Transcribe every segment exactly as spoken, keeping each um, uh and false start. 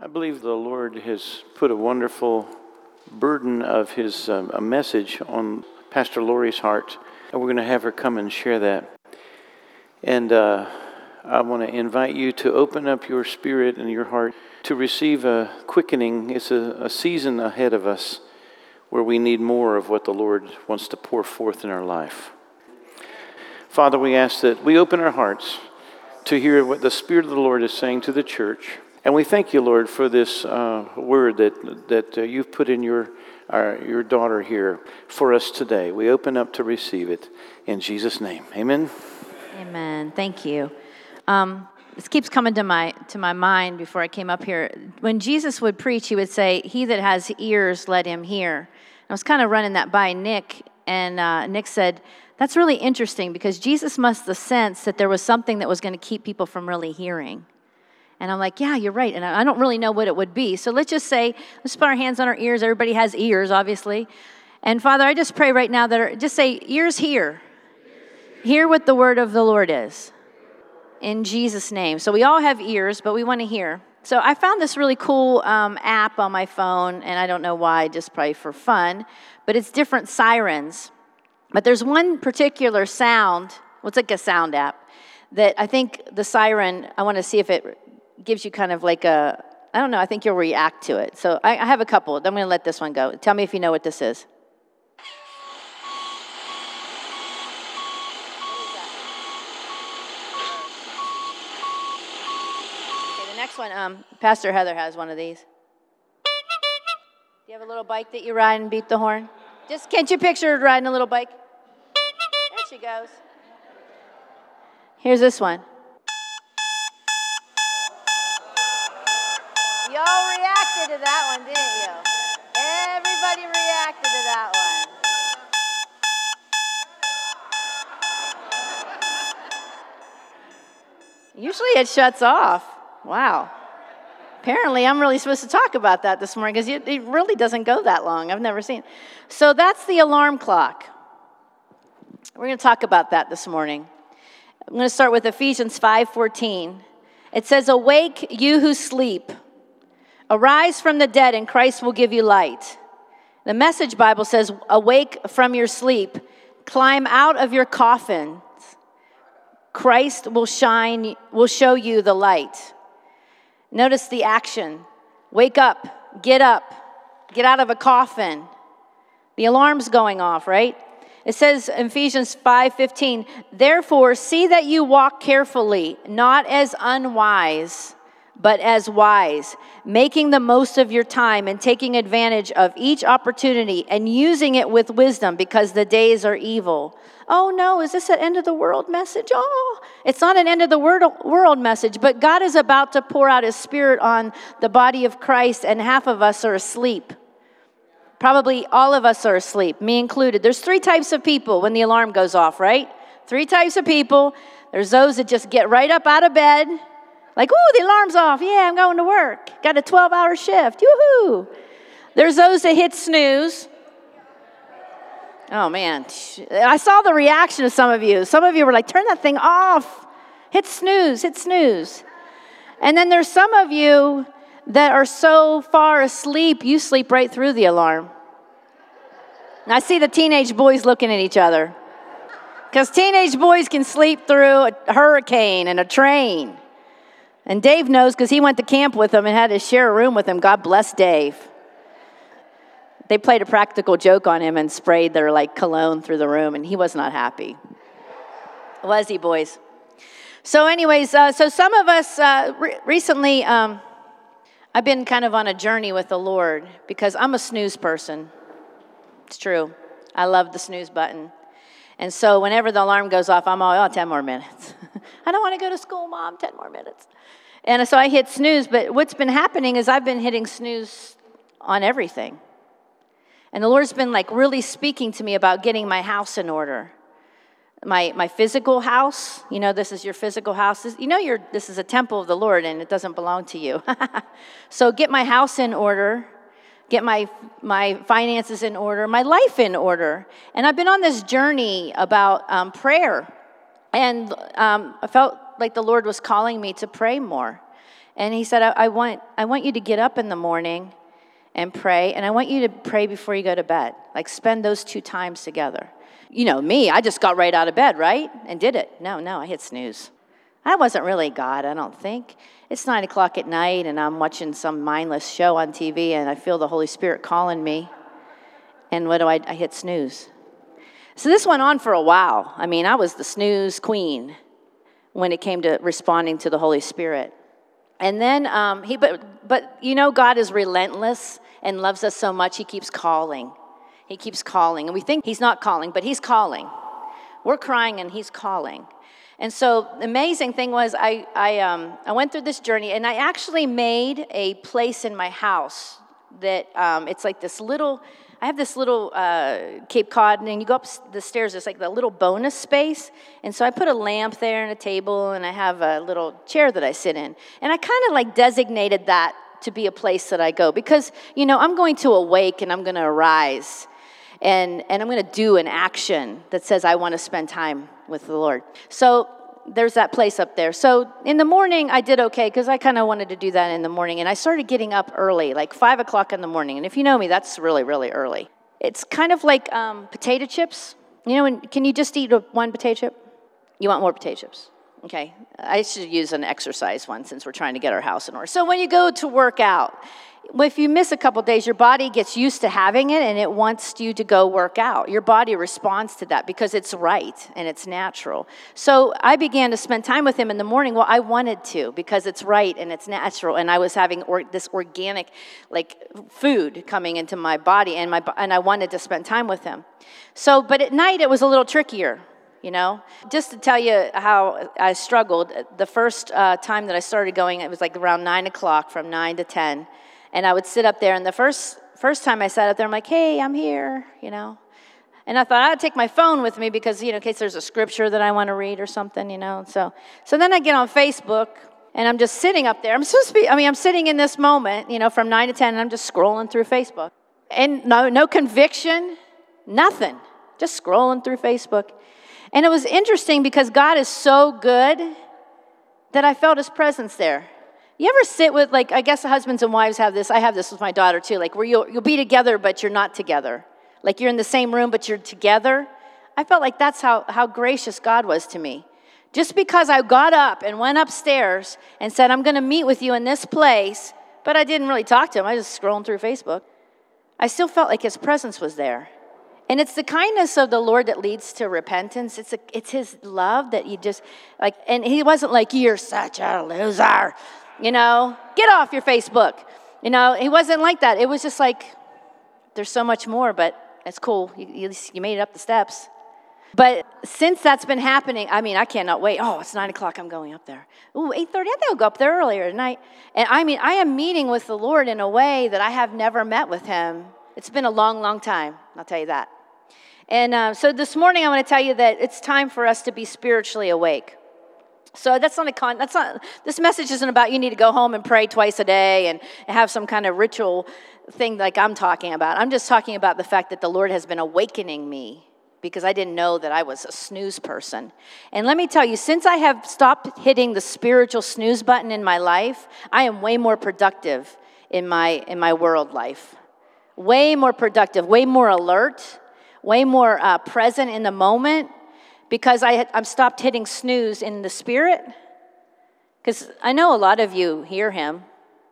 I believe the Lord has put a wonderful burden of his um, a message on Pastor Lori's heart, and we're going to have her come and share that. And uh, I want to invite you to open up your spirit and your heart to receive a quickening. It's a, a season ahead of us where we need more of what the Lord wants to pour forth in our life. Father, we ask that we open our hearts to hear what the Spirit of the Lord is saying to the church. And we thank you, Lord, for this uh, word that that uh, you've put in your our, your daughter here for us today. We open up to receive it in Jesus' name. Amen. Amen. Thank you. Um, this keeps coming to my to my mind before I came up here. When Jesus would preach, he would say, "He that has ears, let him hear." I was kind of running that by Nick, and uh, Nick said, "That's really interesting because Jesus must have sensed that there was something that was going to keep people from really hearing." And I'm like, yeah, you're right. And I don't really know what it would be. So let's just say, let's put our hands on our ears. Everybody has ears, obviously. And Father, I just pray right now that, our, just say, ears hear. Hear what the word of the Lord is. In Jesus' name. So we all have ears, but we want to hear. So I found this really cool um, app on my phone, and I don't know why, just probably for fun, but it's different sirens. But there's one particular sound, well, it's like a sound app, that I think the siren, I want to see if it gives you kind of like a, I don't know, I think you'll react to it. So I, I have a couple. I'm going to let this one go. Tell me if you know what this is. Okay, the next one, um, Pastor Heather has one of these. Do you have a little bike that you ride and beat the horn? Just, can't you picture her riding a little bike? There she goes. Here's this one. Y'all reacted to that one, didn't you? Everybody reacted to that one. Usually it shuts off. Wow. Apparently I'm really supposed to talk about that this morning because it really doesn't go that long. I've never seen it. So that's the alarm clock. We're going to talk about that this morning. I'm going to start with Ephesians five fourteen. It says, "Awake, you who sleep. Arise from the dead, and Christ will give you light." The Message Bible says, "Awake from your sleep. Climb out of your coffins. Christ will shine, will show you the light." Notice the action. Wake up. Get up. Get out of a coffin. The alarm's going off, right? It says in Ephesians five fifteen, "Therefore, see that you walk carefully, not as unwise, but as wise, making the most of your time and taking advantage of each opportunity and using it with wisdom because the days are evil." Oh no, is this an end of the world message? Oh, it's not an end of the world message, but God is about to pour out his Spirit on the body of Christ, and half of us are asleep. Probably all of us are asleep, me included. There's three types of people when the alarm goes off, right? Three types of people. There's those that just get right up out of bed, like, ooh, the alarm's off. Yeah, I'm going to work. Got a twelve-hour shift. Yoo-hoo. There's those that hit snooze. Oh, man. I saw the reaction of some of you. Some of you were like, turn that thing off. Hit snooze. Hit snooze. And then there's some of you that are so far asleep, you sleep right through the alarm. And I see the teenage boys looking at each other. Because teenage boys can sleep through a hurricane and a train. And Dave knows because he went to camp with them and had to share a room with him. God bless Dave. They played a practical joke on him and sprayed their like cologne through the room, and he was not happy. Was he, boys? So anyways, uh, so some of us uh, re- recently, um, I've been kind of on a journey with the Lord because I'm a snooze person. It's true. I love the snooze button. And so whenever the alarm goes off, I'm all, oh, ten more minutes. I don't want to go to school, Mom, ten more minutes. And so I hit snooze, but what's been happening is I've been hitting snooze on everything. And the Lord's been like really speaking to me about getting my house in order. My my physical house, you know, this is your physical house. This, you know, you're, this is a temple of the Lord and it doesn't belong to you. So get my house in order, get my my finances in order, my life in order. And I've been on this journey about um, prayer. And um, I felt like the Lord was calling me to pray more. And he said, I, I want I want you to get up in the morning and pray, and I want you to pray before you go to bed. Like, spend those two times together. You know me, I just got right out of bed, right? And did it. No, no, I hit snooze. I wasn't really God, I don't think. It's nine o'clock at night, and I'm watching some mindless show on T V, and I feel the Holy Spirit calling me. And what do I, I hit snooze. So this went on for a while. I mean, I was the snooze queen when it came to responding to the Holy Spirit. And then um, he, but but you know, God is relentless and loves us so much. He keeps calling. He keeps calling, and we think he's not calling, but he's calling. We're crying, and he's calling. And so the amazing thing was, I I um I went through this journey, and I actually made a place in my house that um, it's like this little. I have this little uh, Cape Cod, and you go up the stairs, it's like the little bonus space. And so I put a lamp there and a table, and I have a little chair that I sit in. And I kind of like designated that to be a place that I go because, you know, I'm going to awake and I'm going to arise. And, and I'm going to do an action that says I want to spend time with the Lord. So there's that place up there. So in the morning, I did okay because I kind of wanted to do that in the morning. And I started getting up early, like five o'clock in the morning. And if you know me, that's really, really early. It's kind of like um, potato chips. You know, when, can you just eat a, one potato chip? You want more potato chips? Okay. I should use an exercise one since we're trying to get our house in order. So when you go to work out, if you miss a couple days, your body gets used to having it, and it wants you to go work out. Your body responds to that because it's right and it's natural. So I began to spend time with him in the morning. Well, I wanted to because it's right and it's natural, and I was having or, this organic, like, food coming into my body, and my and I wanted to spend time with him. So, but at night it was a little trickier. You know, just to tell you how I struggled, the first uh, time that I started going, it was like around nine o'clock, from nine to ten. And I would sit up there, and the first first time I sat up there, I'm like, hey, I'm here, you know. And I thought I'd take my phone with me because, you know, in case there's a scripture that I want to read or something, you know. So so then I get on Facebook, and I'm just sitting up there. I'm supposed to be, I mean, I'm sitting in this moment, you know, from nine to ten, and I'm just scrolling through Facebook. And no, no conviction, nothing, just scrolling through Facebook. And it was interesting because God is so good that I felt his presence there. You ever sit with, like, I guess husbands and wives have this. I have this with my daughter, too, like, where you'll, you'll be together, but you're not together. Like, you're in the same room, but you're together. I felt like that's how, how gracious God was to me. Just because I got up and went upstairs and said, I'm going to meet with you in this place, but I didn't really talk to him. I was just scrolling through Facebook. I still felt like his presence was there. And it's the kindness of the Lord that leads to repentance. It's a, it's his love that you just, like, and he wasn't like, you're such a loser. You know, get off your Facebook. You know, he wasn't like that. It was just like, there's so much more, but it's cool. You, you, you made it up the steps. But since that's been happening, I mean, I cannot wait. Oh, it's nine o'clock. I'm going up there. Ooh, eight thirty. I think I'll go up there earlier tonight. And I mean, I am meeting with the Lord in a way that I have never met with him. It's been a long, long time. I'll tell you that. And uh, so this morning, I want to tell you that it's time for us to be spiritually awake. So that's not a con. That's not. This message isn't about you need to go home and pray twice a day and have some kind of ritual thing like I'm talking about. I'm just talking about the fact that the Lord has been awakening me because I didn't know that I was a snooze person. And let me tell you, since I have stopped hitting the spiritual snooze button in my life, I am way more productive in my in my world life. Way more productive. Way more alert. Way more uh, present in the moment. Because I, I'm stopped hitting snooze in the spirit. Because I know a lot of you hear him.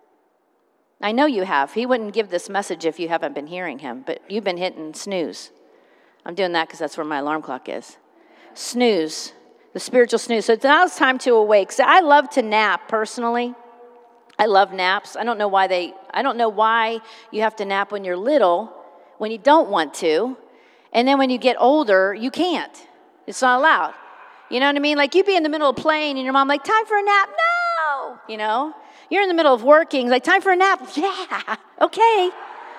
I know you have. He wouldn't give this message if you haven't been hearing him. But you've been hitting snooze. I'm doing that because that's where my alarm clock is. Snooze. The spiritual snooze. So now it's time to awake. So I love to nap personally. I love naps. I don't know why they, I don't know why you have to nap when you're little, when you don't want to. And then when you get older, you can't. It's not allowed. You know what I mean? Like, you'd be in the middle of playing, and your mom like, time for a nap? No! You know? You're in the middle of working, like, time for a nap? Yeah, okay.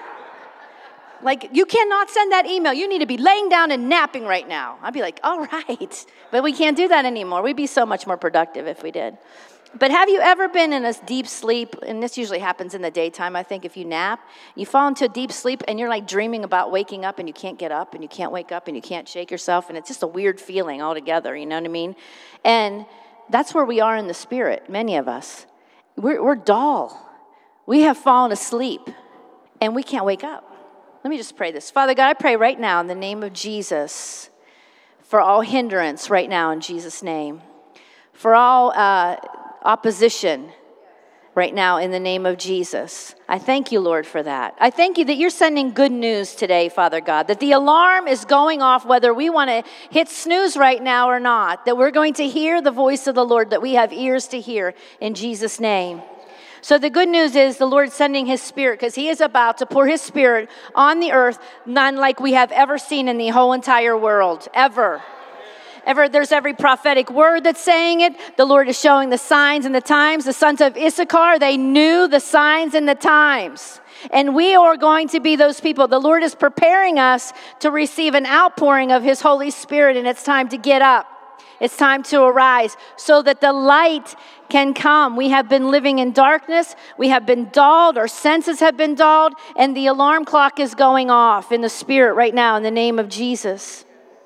Like, you cannot send that email. You need to be laying down and napping right now. I'd be like, all right. But we can't do that anymore. We'd be so much more productive if we did. But have you ever been in a deep sleep, and this usually happens in the daytime, I think, if you nap, you fall into a deep sleep, and you're like dreaming about waking up, and you can't get up, and you can't wake up, and you can't shake yourself, and it's just a weird feeling altogether, you know what I mean? And that's where we are in the spirit, many of us. we're, we're dull. We have fallen asleep, and we can't wake up. Let me just pray this. Father God, I pray right now in the name of Jesus for all hindrance right now in Jesus' name. For all uh, opposition right now in the name of Jesus. I thank you, Lord, for that. I thank you that you're sending good news today, Father God, that the alarm is going off whether we want to hit snooze right now or not, that we're going to hear the voice of the Lord, that we have ears to hear in Jesus' name. So the good news is the Lord's sending his Spirit because he is about to pour his Spirit on the earth, none like we have ever seen in the whole entire world, ever. Ever, there's every prophetic word that's saying it. The Lord is showing the signs and the times. The sons of Issachar, they knew the signs and the times. And we are going to be those people. The Lord is preparing us to receive an outpouring of his Holy Spirit, and it's time to get up. It's time to arise so that the light can come. We have been living in darkness. We have been dulled. Our senses have been dulled, and the alarm clock is going off in the Spirit right now in the name of Jesus.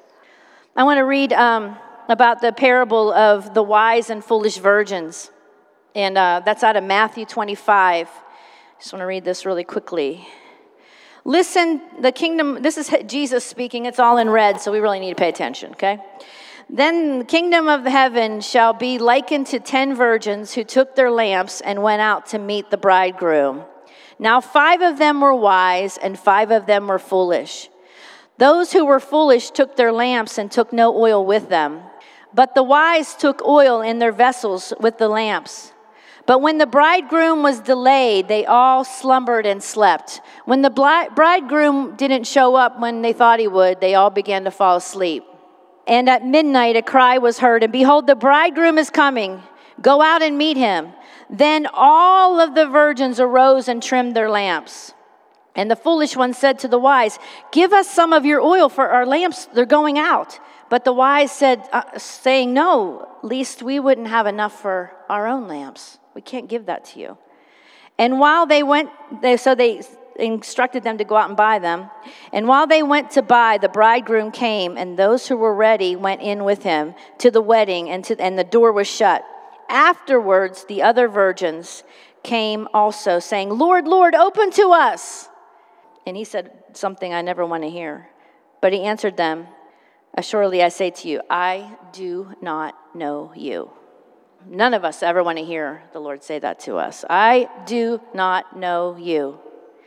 I want to read um, about the parable of the wise and foolish virgins. And uh, that's out of Matthew twenty-five. I just want to read this really quickly. Listen, the kingdom, this is Jesus speaking. It's all in red, so we really need to pay attention, okay? Then the kingdom of heaven shall be likened to ten virgins who took their lamps and went out to meet the bridegroom. Now five of them were wise and five of them were foolish. Those who were foolish took their lamps and took no oil with them. But the wise took oil in their vessels with the lamps. But when the bridegroom was delayed, they all slumbered and slept. When the bridegroom didn't show up when they thought he would, they all began to fall asleep. And at midnight a cry was heard, and behold, the bridegroom is coming. Go out and meet him. Then all of the virgins arose and trimmed their lamps. And the foolish one said to the wise, give us some of your oil, for our lamps, they're going out. But the wise said, uh, saying, no, lest we wouldn't have enough for our own lamps. We can't give that to you. And while they went, they, so they instructed them to go out and buy them. And while they went to buy, the bridegroom came, and those who were ready went in with him to the wedding, and, to, and the door was shut. Afterwards, the other virgins came also, saying, Lord, Lord, open to us. And he said something I never want to hear. But he answered them, assuredly I say to you, I do not know you. None of us ever want to hear the Lord say that to us. I do not know you.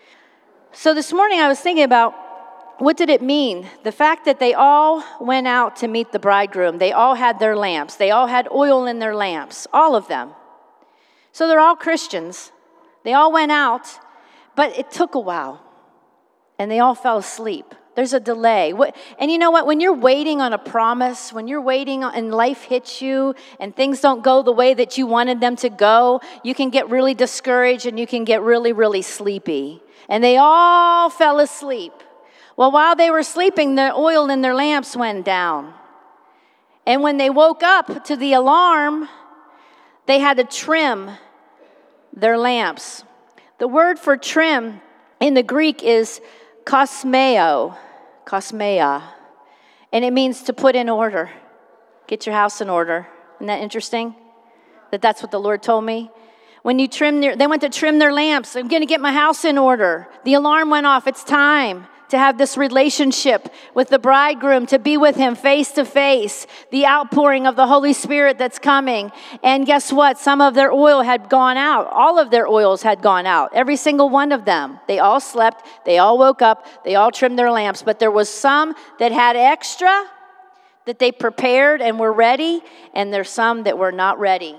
So this morning I was thinking about, what did it mean? The fact that they all went out to meet the bridegroom. They all had their lamps. They all had oil in their lamps. All of them. So they're all Christians. They all went out, but it took a while. And they all fell asleep. There's a delay. And you know what? When you're waiting on a promise, when you're waiting and life hits you and things don't go the way that you wanted them to go, you can get really discouraged and you can get really, really sleepy. And they all fell asleep. Well, while they were sleeping, the oil in their lamps went down. And when they woke up to the alarm, they had to trim their lamps. The word for trim in the Greek is kosmeo, kosmea, and it means to put in order. Get your house in order. Isn't that interesting? That that's what the Lord told me. When you trim their, they went to trim their lamps. I'm going to get my house in order. The alarm went off. It's time to have this relationship with the bridegroom, to be with him face to face, the outpouring of the Holy Spirit that's coming. And guess what? Some of their oil had gone out. All of their oils had gone out. Every single one of them. They all slept. They all woke up. They all trimmed their lamps. But there was some that had extra that they prepared and were ready. And there's some that were not ready.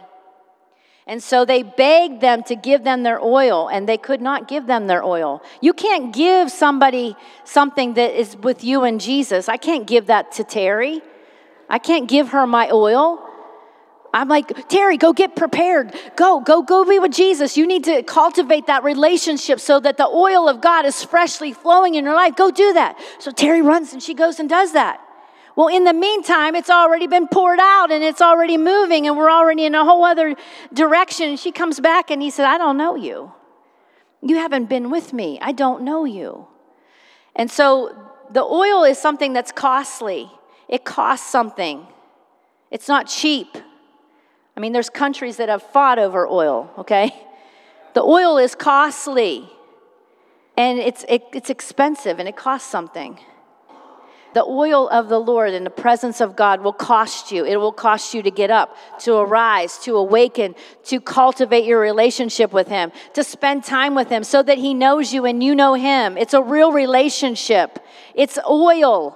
And so they begged them to give them their oil, and they could not give them their oil. You can't give somebody something that is with you and Jesus. I can't give that to Terry. I can't give her my oil. I'm like, Terry, go get prepared. Go, go, go be with Jesus. You need to cultivate that relationship so that the oil of God is freshly flowing in your life. Go do that. So Terry runs and she goes and does that. Well, in the meantime, it's already been poured out and it's already moving and we're already in a whole other direction. And she comes back and he said, I don't know you. You haven't been with me. I don't know you. And so the oil is something that's costly. It costs something. It's not cheap. I mean, there's countries that have fought over oil, okay? The oil is costly, and it's it, it's expensive, and it costs something. The oil of the Lord in the presence of God will cost you. It will cost you to get up, to arise, to awaken, to cultivate your relationship with him, to spend time with him so that he knows you and you know him. It's a real relationship. It's oil.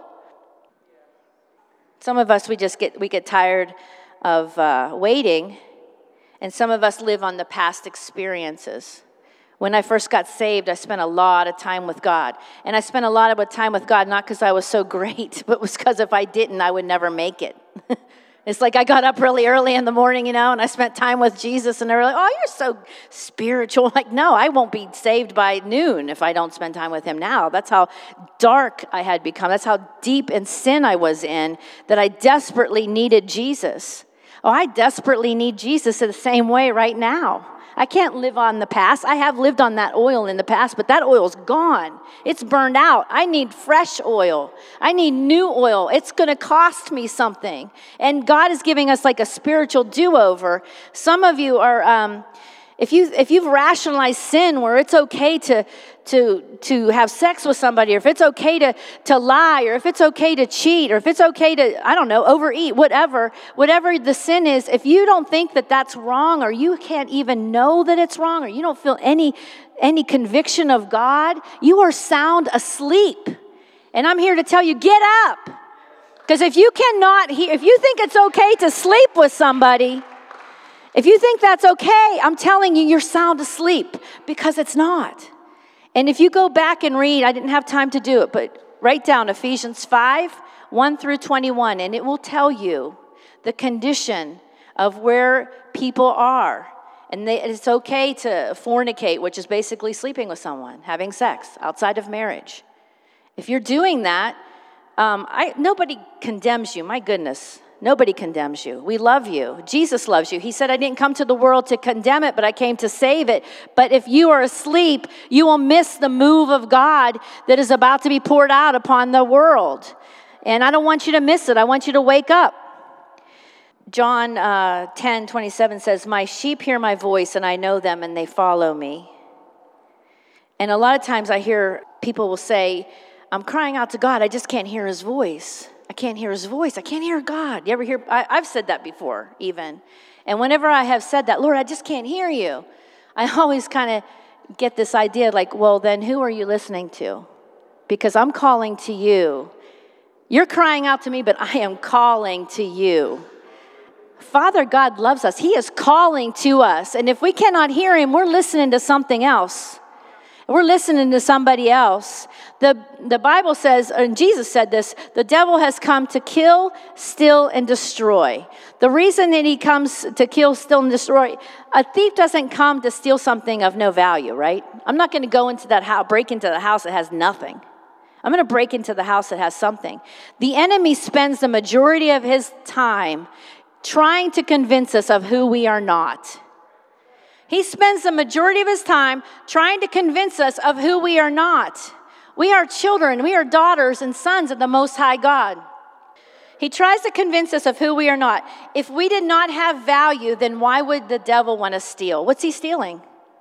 Some of us, we just get, we get tired of uh, waiting, and some of us live on the past experiences. When I first got saved, I spent a lot of time with God. And I spent a lot of time with God, not because I was so great, but was because if I didn't, I would never make it. It's like I got up really early in the morning, you know, and I spent time with Jesus, and they were like, oh, you're so spiritual. Like, no, I won't be saved by noon if I don't spend time with him now. That's how dark I had become. That's how deep in sin I was in, that I desperately needed Jesus. Oh, I desperately need Jesus in the same way right now. I can't live on the past. I have lived on that oil in the past, but that oil's gone. It's burned out. I need fresh oil. I need new oil. It's going to cost me something. And God is giving us like a spiritual do-over. Some of you are, um, if you if you've rationalized sin where it's okay to to to have sex with somebody, or if it's okay to to lie, or if it's okay to cheat, or if it's okay to, I don't know, overeat, whatever, whatever the sin is, if you don't think that that's wrong, or you can't even know that it's wrong, or you don't feel any any conviction of God, you are sound asleep. And I'm here to tell you, get up. Because if you cannot hear, if you think it's okay to sleep with somebody, if you think that's okay, I'm telling you, you're sound asleep, because it's not. And if you go back and read, I didn't have time to do it, but write down Ephesians five, one through twenty-one, and it will tell you the condition of where people are. And they, it's okay to fornicate, which is basically sleeping with someone, having sex outside of marriage. If you're doing that, um, I, nobody condemns you, my goodness. Nobody condemns you. We love you. Jesus loves you. He said, I didn't come to the world to condemn it, but I came to save it. But if you are asleep, you will miss the move of God that is about to be poured out upon the world. And I don't want you to miss it. I want you to wake up. John uh, ten twenty-seven says, my sheep hear my voice, and I know them, and they follow me. And a lot of times I hear people will say, I'm crying out to God. I just can't hear his voice. I can't hear his voice. I can't hear God. You ever hear? I, I've said that before, even. And whenever I have said that, Lord, I just can't hear you, I always kind of get this idea like, well, then who are you listening to? Because I'm calling to you. You're crying out to me, but I am calling to you. Father God loves us. He is calling to us. And if we cannot hear him, we're listening to something else. We're listening to somebody else. The, the Bible says, and Jesus said this, the devil has come to kill, steal, and destroy. The reason that he comes to kill, steal, and destroy, a thief doesn't come to steal something of no value, right? I'm not going to go into that house, break into the house that has nothing. I'm going to break into the house that has something. The enemy spends the majority of his time trying to convince us of who we are not. He spends the majority of his time trying to convince us of who we are not. We are children, we are daughters and sons of the Most High God. He tries to convince us of who we are not. If we did not have value, then why would the devil want to steal? What's he stealing?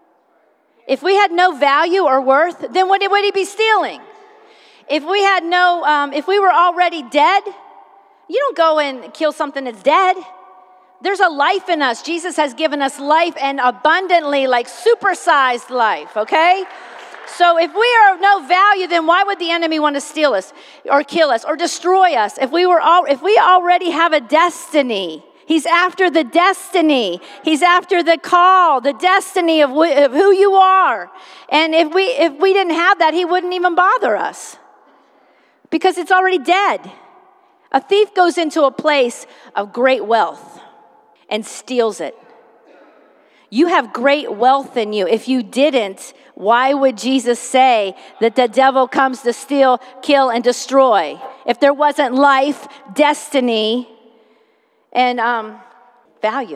If we had no value or worth, then what would he be stealing? If we had no, um, if we were already dead, you don't go and kill something that's dead. There's a life in us. Jesus has given us life, and abundantly, like supersized life, okay? So if we are of no value, then why would the enemy want to steal us or kill us or destroy us? If we were all, if we already have a destiny, he's after the destiny. He's after the call, the destiny of, wh- of who you are. And if we if we didn't have that, he wouldn't even bother us, because it's already dead. A thief goes into a place of great wealth and steals it. You have great wealth in you. If you didn't, why would Jesus say that the devil comes to steal, kill, and destroy? If there wasn't life, destiny, and um, value.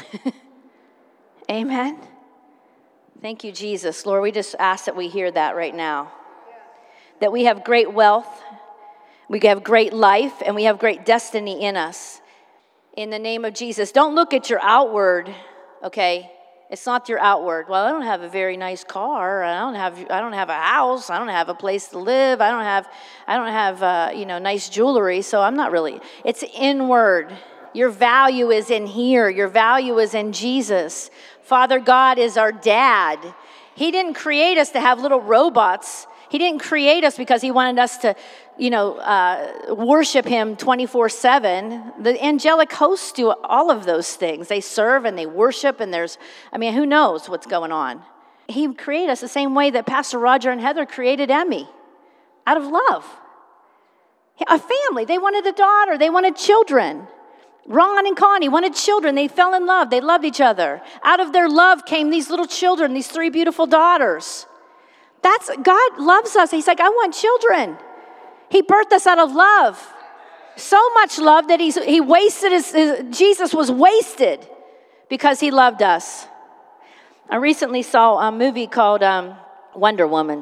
Amen. Thank you, Jesus. Lord, we just ask that we hear that right now. That we have great wealth, we have great life, and we have great destiny in us. in the name of Jesus. Don't look at your outward, okay? It's not your outward. Well, I don't have a very nice car. I don't have. I don't have a house. I don't have a place to live. I don't have. I don't have. Uh, you know, nice jewelry. So I'm not really. It's inward. Your value is in here. Your value is in Jesus. Father God is our dad. He didn't create us to have little robots. He didn't create us because he wanted us to, you know, uh, worship him twenty-four seven. The angelic hosts do all of those things. They serve and they worship, and there's, I mean, who knows what's going on. He created us the same way that Pastor Roger and Heather created Emmy, out of love. A family. They wanted a daughter. They wanted children. Ron and Connie wanted children. They fell in love. They loved each other. Out of their love came these little children, these three beautiful daughters. That's, God loves us. He's like, I want children. He birthed us out of love. So much love that he's, he wasted his, his, Jesus was wasted because he loved us. I recently saw a movie called um, Wonder Woman.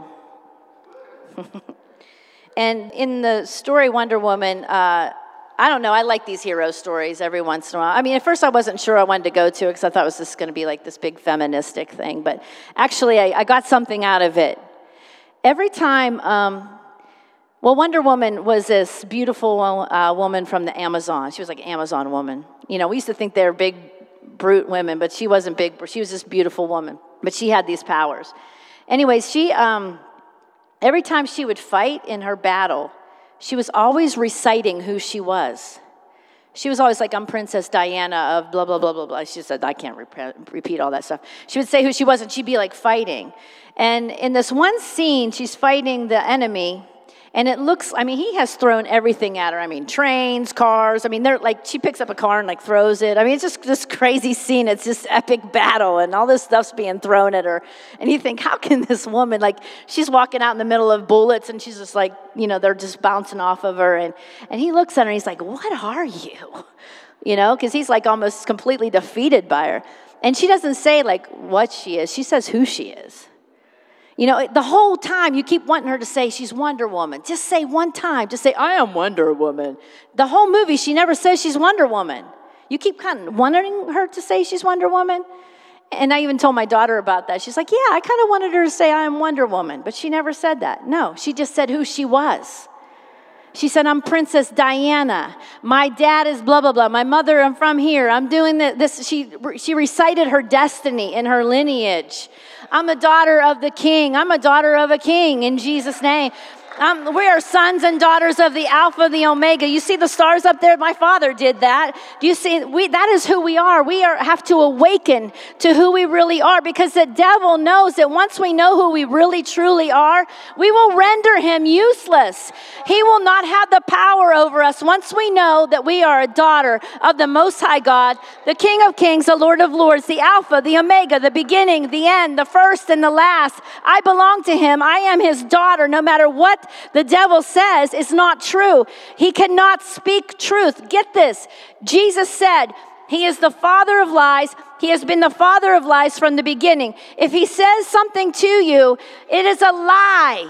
And in the story Wonder Woman, uh, I don't know, I like these hero stories every once in a while. I mean, at first I wasn't sure I wanted to go to it because I thought it was just going to be like this big feministic thing. But actually, I, I got something out of it. Every time, um, well, Wonder Woman was this beautiful uh, woman from the Amazon. She was like an Amazon woman. You know, we used to think they were big, brute women, but she wasn't big. She was this beautiful woman, but she had these powers. Anyways, she, um, every time she would fight in her battle, she was always reciting who she was. She was always like, I'm Princess Diana of blah, blah, blah, blah, blah. She said, I can't rep- repeat all that stuff. She would say who she was, and she'd be like fighting. And in this one scene, she's fighting the enemy, and it looks, I mean, he has thrown everything at her. I mean, trains, cars. I mean, they're like, she picks up a car and like throws it. I mean, it's just this crazy scene. It's this epic battle, and all this stuff's being thrown at her. And you think, how can this woman, like, she's walking out in the middle of bullets, and she's just like, you know, they're just bouncing off of her. And, and he looks at her, and he's like, what are you? You know, because he's like almost completely defeated by her. And she doesn't say like what she is. She says who she is. You know, the whole time you keep wanting her to say she's Wonder Woman. Just say one time. Just say, I am Wonder Woman. The whole movie, she never says she's Wonder Woman. You keep kind of wanting her to say she's Wonder Woman. And I even told my daughter about that. She's like, yeah, I kind of wanted her to say I am Wonder Woman. But she never said that. No, she just said who she was. She said, I'm Princess Diana. My dad is blah, blah, blah. My mother, I'm from here. I'm doing this. She, she recited her destiny and her lineage. I'm a daughter of the king. I'm a daughter of a king in Jesus' name. Um, we are sons and daughters of the Alpha, the Omega. You see the stars up there? My father did that. Do you see? We, that is who we are. We are, have to awaken to who we really are, because the devil knows that once we know who we really truly are, we will render him useless. He will not have the power over us once we know that we are a daughter of the Most High God, the King of Kings, the Lord of Lords, the Alpha, the Omega, the beginning, the end, the first and the last. I belong to him. I am his daughter. No matter what the devil says is not true. He cannot speak truth. Get this. Jesus said he is the father of lies. He has been the father of lies from the beginning. If he says something to you, it is a lie.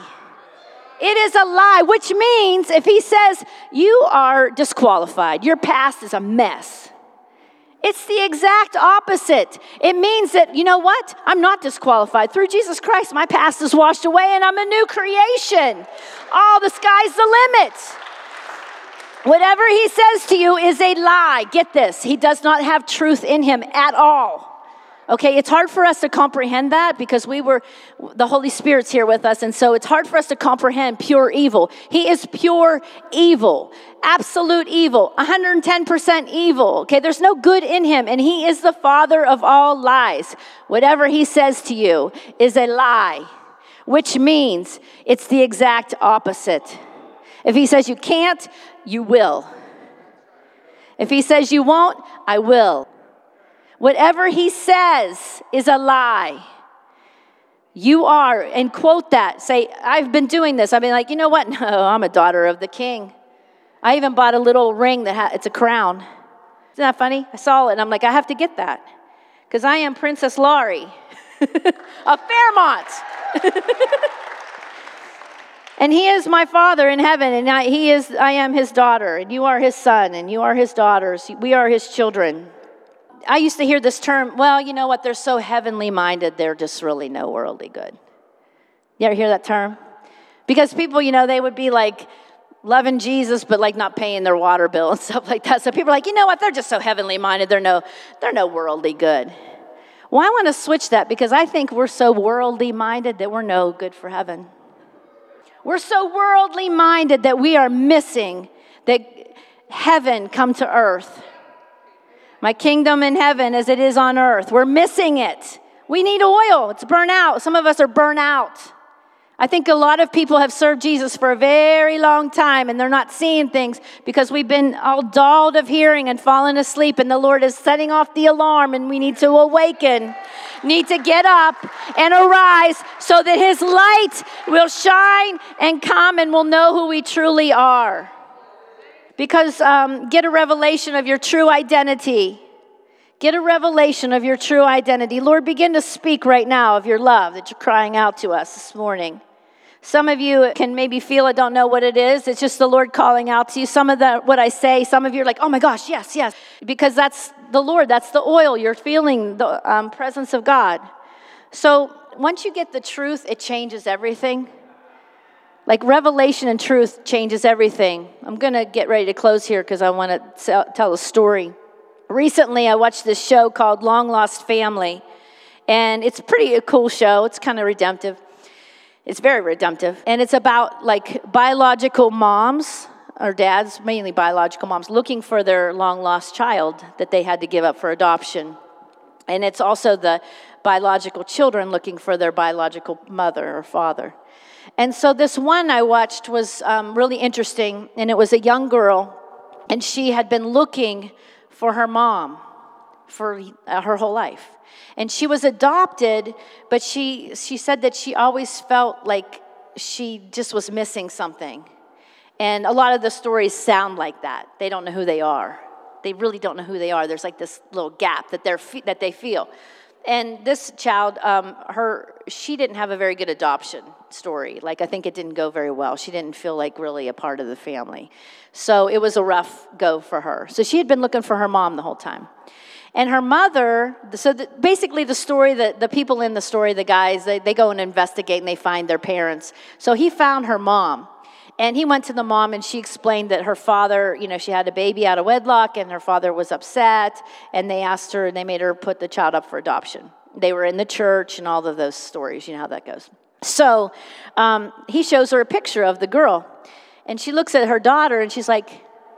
It is a lie, which means if he says you are disqualified, your past is a mess, it's the exact opposite. It means that, you know what? I'm not disqualified. Through Jesus Christ, my past is washed away and I'm a new creation. Oh, the sky's the limit. Whatever he says to you is a lie. Get this. He does not have truth in him at all. Okay, it's hard for us to comprehend that because we were, the Holy Spirit's here with us, and so it's hard for us to comprehend pure evil. He is pure evil, absolute evil, one hundred ten percent evil. Okay, there's no good in him, and he is the father of all lies. Whatever he says to you is a lie, which means it's the exact opposite. If he says you can't, you will. If he says you won't, I will. Whatever he says is a lie. You are, and quote that. Say, I've been doing this. I've been like, you know what? No, I'm a daughter of the king. I even bought a little ring that ha- it's a crown. Isn't that funny? I saw it, and I'm like, I have to get that. Because I am Princess Laurie of Fairmont. And he is my Father in heaven, and I, he is, I am his daughter, and you are his son, and you are his daughters. We are his children. I used to hear this term, well, you know what, they're so heavenly minded, they're just really no worldly good. You ever hear that term? Because people, you know, they would be like loving Jesus, but like not paying their water bill and stuff like that. So people are like, you know what, they're just so heavenly minded, they're no, they're no worldly good. Well, I want to switch that because I think we're so worldly minded that we're no good for heaven. We're so worldly minded that we are missing that heaven come to earth. My kingdom in heaven as it is on earth. We're missing it. We need oil. It's burnt out. Some of us are burnt out. I think a lot of people have served Jesus for a very long time and they're not seeing things because we've been all dulled of hearing and fallen asleep, and the Lord is setting off the alarm, and we need to awaken, need to get up and arise so that his light will shine and come and we'll know who we truly are. Because um, get a revelation of your true identity. Get a revelation of your true identity. Lord, begin to speak right now of your love that you're crying out to us this morning. Some of you can maybe feel it, don't know what it is. It's just the Lord calling out to you. Some of the what I say, some of you are like, oh my gosh, yes, yes. Because that's the Lord, that's the oil. You're feeling the um, presence of God. So once you get the truth, it changes everything. Like revelation and truth changes everything. I'm going to get ready to close here because I want to tell a story. Recently, I watched this show called Long Lost Family, and it's pretty a cool show. It's kind of redemptive. It's very redemptive, and it's about like biological moms or dads, mainly biological moms, looking for their long-lost child that they had to give up for adoption. And it's also the biological children looking for their biological mother or father. And so this one I watched was um, really interesting, and it was a young girl, and she had been looking for her mom for uh, her whole life. And she was adopted, but she she said that she always felt like she just was missing something. And a lot of the stories sound like that. They don't know who they are. They really don't know who they are. There's like this little gap that they're that they feel. And this child, um, her, she didn't have a very good adoption story. Like, I think it didn't go very well. She didn't feel like really a part of the family. So it was a rough go for her. So she had been looking for her mom the whole time. And her mother, so the, basically the story, that the people in the story, the guys, they, they go and investigate and they find their parents. So he found her mom. And he went to the mom, and she explained that her father, you know, she had a baby out of wedlock, and her father was upset, and they asked her, and they made her put the child up for adoption. They were in the church and all of those stories. You know how that goes. So um, he shows her a picture of the girl, and she looks at her daughter, and she's like,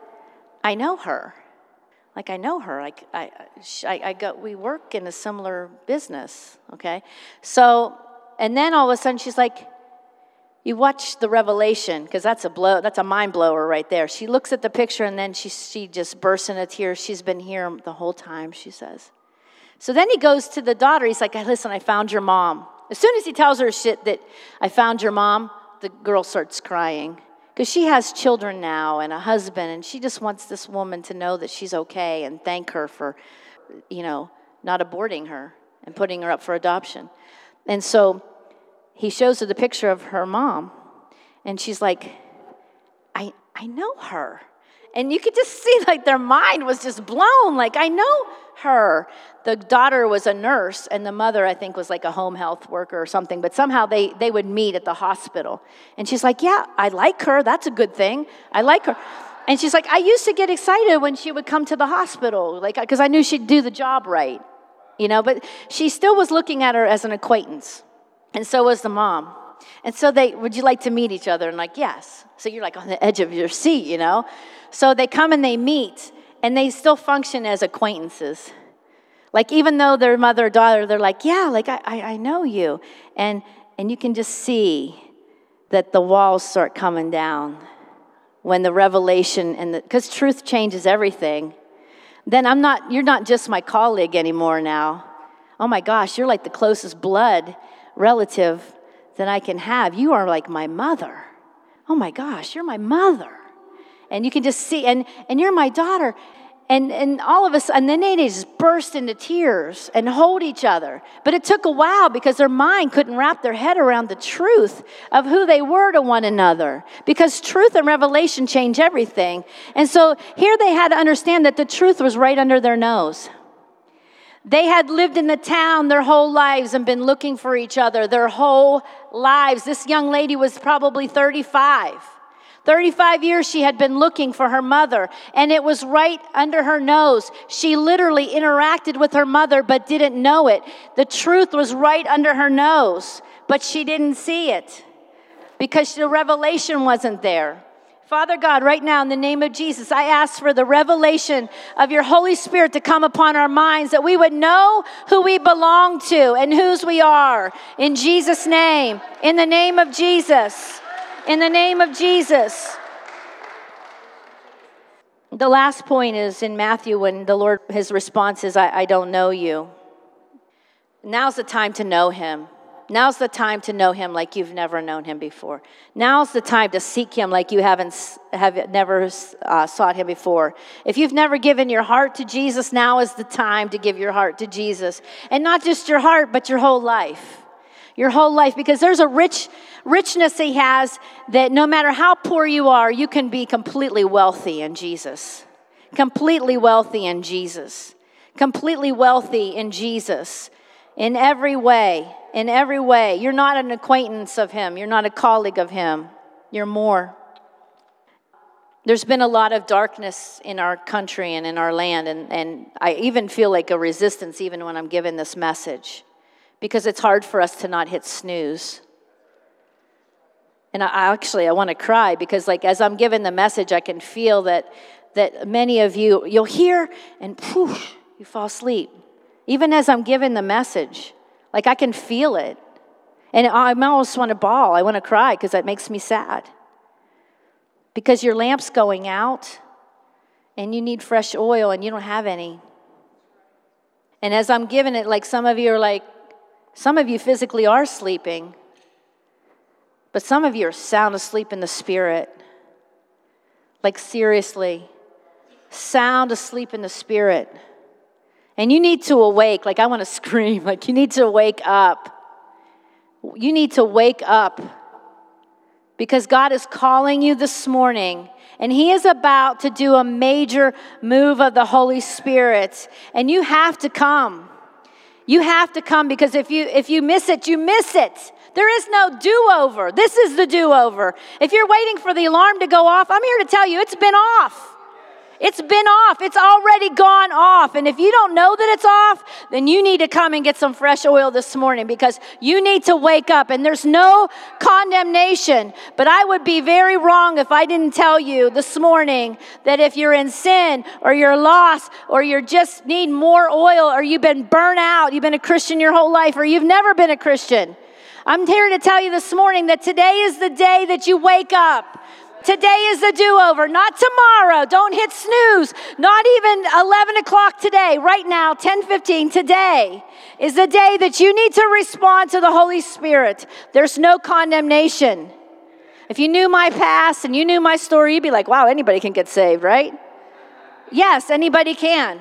I know her. Like, I know her. Like, I, I, I go, we work in a similar business, okay? So, and then all of a sudden, she's like, you watch the revelation, because that's a blow, that's a mind blower right there. She looks at the picture, and then she she just bursts into tears. She's been here the whole time, she says. So then he goes to the daughter. He's like, hey, listen, I found your mom. As soon as he tells her shit that I found your mom, the girl starts crying. Because she has children now and a husband, and she just wants this woman to know that she's okay and thank her for, you know, not aborting her and putting her up for adoption. And so he shows her the picture of her mom, and she's like, I I know her. And you could just see, like, their mind was just blown. Like, I know her. The daughter was a nurse, and the mother, I think, was like a home health worker or something. But somehow they, they would meet at the hospital. And she's like, yeah, I like her. That's a good thing. I like her. And she's like, I used to get excited when she would come to the hospital, like, because I knew she'd do the job right, you know. But she still was looking at her as an acquaintance. And so was the mom. And so they, would you like to meet each other? And like, yes. So you're like on the edge of your seat, you know. So they come and they meet, and they still function as acquaintances. Like, even though they're mother or daughter, they're like, yeah, like, I, I, I know you. And and you can just see that the walls start coming down when the revelation, and the, because truth changes everything. Then I'm not, you're not just my colleague anymore now. Oh my gosh, you're like the closest blood relative that I can have. You are like my mother. Oh my gosh, you're my mother. And you can just see, and, and you're my daughter. And and all of us, and then they just burst into tears and hold each other. But it took a while because their mind couldn't wrap their head around the truth of who they were to one another. Because truth and revelation change everything. And so here they had to understand that the truth was right under their nose. They had lived in the town their whole lives and been looking for each other their whole lives. This young lady was probably thirty-five. thirty-five years she had been looking for her mother, and it was right under her nose. She literally interacted with her mother but didn't know it. The truth was right under her nose, but she didn't see it because the revelation wasn't there. Father God, right now in the name of Jesus, I ask for the revelation of your Holy Spirit to come upon our minds, that we would know who we belong to and whose we are. In Jesus' name, in the name of Jesus. In the name of Jesus. The last point is in Matthew when the Lord, his response is, I, I don't know you. Now's the time to know him. Now's the time to know him like you've never known him before. Now's the time to seek him like you haven't have never uh, sought him before. If you've never given your heart to Jesus, now is the time to give your heart to Jesus. And not just your heart, but your whole life. Your whole life, because there's a rich richness he has that no matter how poor you are, you can be completely wealthy in Jesus. Completely wealthy in Jesus. Completely wealthy in Jesus. In every way, in every way. You're not an acquaintance of him. You're not a colleague of him. You're more. There's been a lot of darkness in our country and in our land, and, and I even feel like a resistance even when I'm given this message. Because it's hard for us to not hit snooze. And I, I actually, I want to cry because like as I'm given the message, I can feel that that many of you, you'll hear and poof, you fall asleep. Even as I'm given the message, like I can feel it. And I almost want to bawl. I want to cry because that makes me sad. Because your lamp's going out and you need fresh oil and you don't have any. And as I'm giving it, like some of you are like, some of you physically are sleeping, but some of you are sound asleep in the spirit. Like seriously, sound asleep in the spirit. And you need to awake, like I want to scream, like you need to wake up. You need to wake up because God is calling you this morning and he is about to do a major move of the Holy Spirit and you have to come. You have to come because if you if you miss it, you miss it. There is no do-over. This is the do-over. If you're waiting for the alarm to go off, I'm here to tell you it's been off. It's been off. It's already gone off. And if you don't know that it's off, then you need to come and get some fresh oil this morning because you need to wake up. And there's no condemnation. But I would be very wrong if I didn't tell you this morning that if you're in sin or you're lost or you just need more oil or you've been burnt out, you've been a Christian your whole life or you've never been a Christian, I'm here to tell you this morning that today is the day that you wake up. Today is the do-over, not tomorrow. Don't hit snooze. Not even eleven o'clock today. Right now, ten fifteen, today is the day that you need to respond to the Holy Spirit. There's no condemnation. If you knew my past and you knew my story, you'd be like, wow, anybody can get saved, right? Yes, anybody can.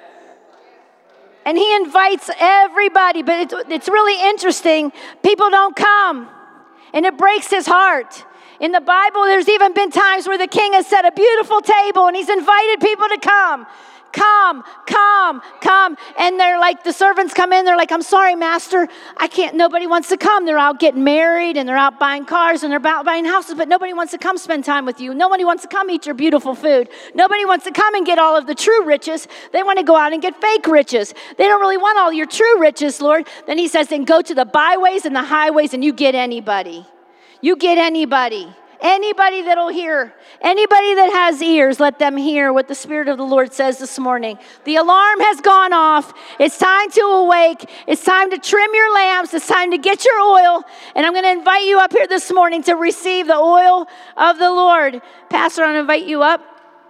And he invites everybody, but it's, it's really interesting. People don't come, and it breaks his heart. In the Bible, there's even been times where the king has set a beautiful table and he's invited people to come. Come, come, come. And they're like, the servants come in, they're like, I'm sorry, master, I can't, nobody wants to come. They're out getting married and they're out buying cars and they're out buying houses, but nobody wants to come spend time with you. Nobody wants to come eat your beautiful food. Nobody wants to come and get all of the true riches. They want to go out and get fake riches. They don't really want all your true riches, Lord. Then he says, then go to the byways and the highways and you get anybody. You get anybody. Anybody that'll hear, anybody that has ears, let them hear what the Spirit of the Lord says this morning. The alarm has gone off. It's time to awake. It's time to trim your lamps. It's time to get your oil. And I'm going to invite you up here this morning to receive the oil of the Lord. Pastor, I'm going to invite you up.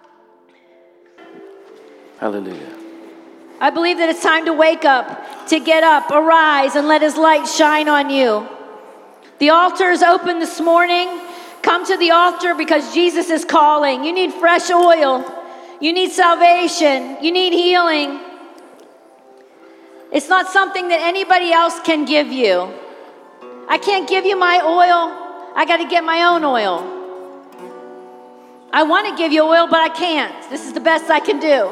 Hallelujah. I believe that it's time to wake up, to get up, arise, and let his light shine on you. The altar is open this morning. Come to the altar because Jesus is calling. You need fresh oil. You need salvation. You need healing. It's not something that anybody else can give you. I can't give you my oil. I got to get my own oil. I want to give you oil, but I can't. This is the best I can do.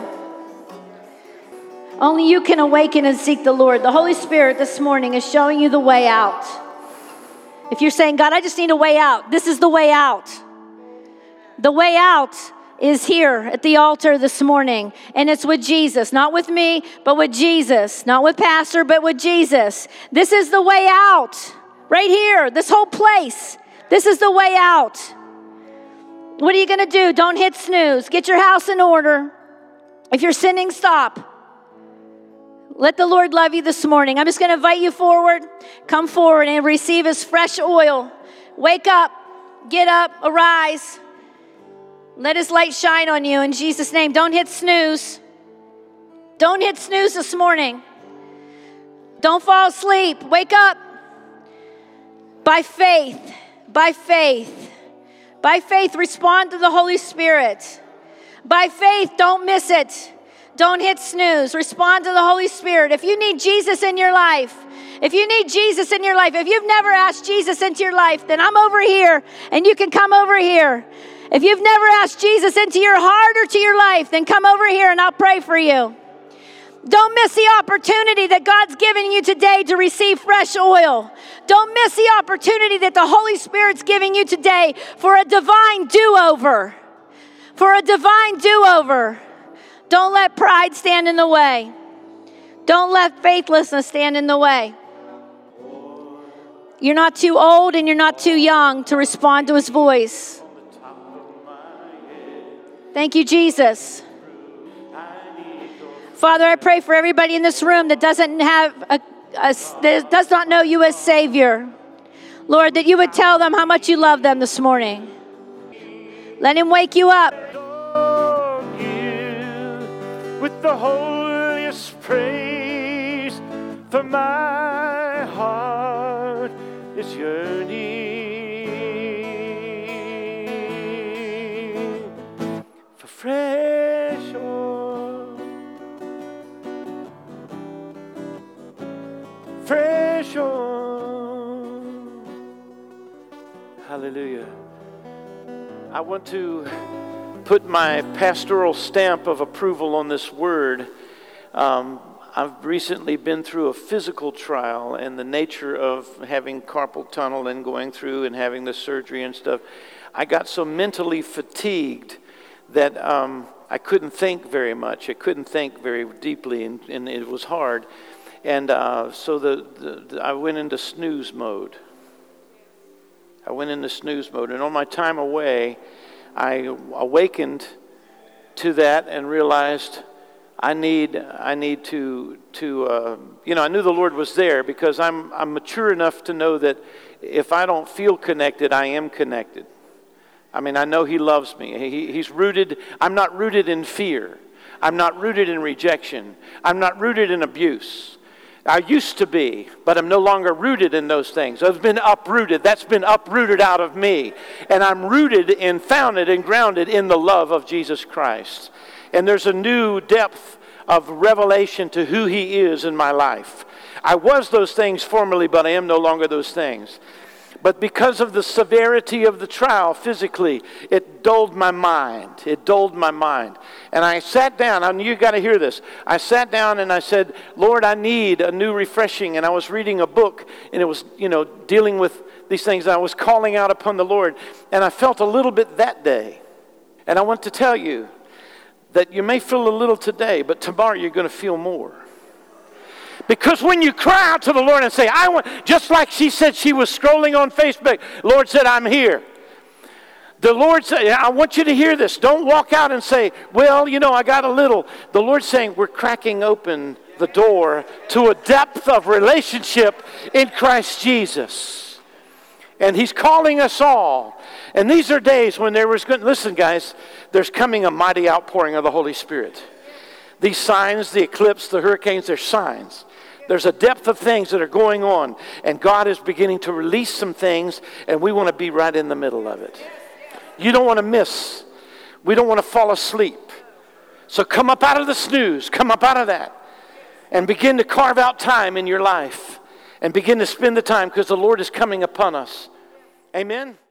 Only you can awaken and seek the Lord. The Holy Spirit this morning is showing you the way out. If you're saying, God, I just need a way out, this is the way out. The way out is here at the altar this morning, and it's with Jesus. Not with me, but with Jesus. Not with Pastor, but with Jesus. This is the way out. Right here, this whole place. This is the way out. What are you going to do? Don't hit snooze. Get your house in order. If you're sinning, stop. Let the Lord love you this morning. I'm just going to invite you forward. Come forward and receive His fresh oil. Wake up. Get up. Arise. Let His light shine on you in Jesus' name. Don't hit snooze. Don't hit snooze this morning. Don't fall asleep. Wake up. By faith. By faith. By faith, respond to the Holy Spirit. By faith, don't miss it. Don't hit snooze. Respond to the Holy Spirit. If you need Jesus in your life, if you need Jesus in your life, if you've never asked Jesus into your life, then I'm over here and you can come over here. If you've never asked Jesus into your heart or to your life, then come over here and I'll pray for you. Don't miss the opportunity that God's giving you today to receive fresh oil. Don't miss the opportunity that the Holy Spirit's giving you today for a divine do-over. For a divine do-over. Don't let pride stand in the way. Don't let faithlessness stand in the way. You're not too old and you're not too young to respond to His voice. Thank you, Jesus. Father, I pray for everybody in this room that doesn't have a, a, that does not know you as Savior. Lord, that you would tell them how much you love them this morning. Let Him wake you up. With the holiest praise, for my heart is yearning for fresh oil. Fresh oil. Hallelujah. I want to put my pastoral stamp of approval on this word. Um, I've recently been through a physical trial, and the nature of having carpal tunnel and going through and having the surgery and stuff, I got so mentally fatigued that um, I couldn't think very much. I couldn't think very deeply, and, and it was hard. And uh, so the, the, the I went into snooze mode. I went into snooze mode. And on my time away, I awakened to that and realized I need I need to to uh, you know I knew the Lord was there because I'm I'm mature enough to know that if I don't feel connected, I am connected. I mean, I know He loves me. He, he's rooted. I'm not rooted in fear. I'm not rooted in rejection. I'm not rooted in abuse. I used to be, but I'm no longer rooted in those things. I've been uprooted. That's been uprooted out of me. And I'm rooted and founded and grounded in the love of Jesus Christ. And there's a new depth of revelation to who He is in my life. I was those things formerly, but I am no longer those things. But because of the severity of the trial physically, it dulled my mind. It dulled my mind. And I sat down, and you got to hear this. I sat down and I said, Lord, I need a new refreshing. And I was reading a book, and it was, you know, dealing with these things. I was calling out upon the Lord, and I felt a little bit that day. And I want to tell you that you may feel a little today, but tomorrow you're going to feel more. Because when you cry out to the Lord and say, I want, just like she said she was scrolling on Facebook, Lord said, I'm here. The Lord said, I want you to hear this. Don't walk out and say, well, you know, I got a little. The Lord's saying, we're cracking open the door to a depth of relationship in Christ Jesus. And He's calling us all. And these are days when there was good. Listen, guys, there's coming a mighty outpouring of the Holy Spirit. These signs, the eclipse, the hurricanes, they're signs. There's a depth of things that are going on, and God is beginning to release some things, and we want to be right in the middle of it. You don't want to miss. We don't want to fall asleep. So come up out of the snooze. Come up out of that. And begin to carve out time in your life. And begin to spend the time because the Lord is coming upon us. Amen.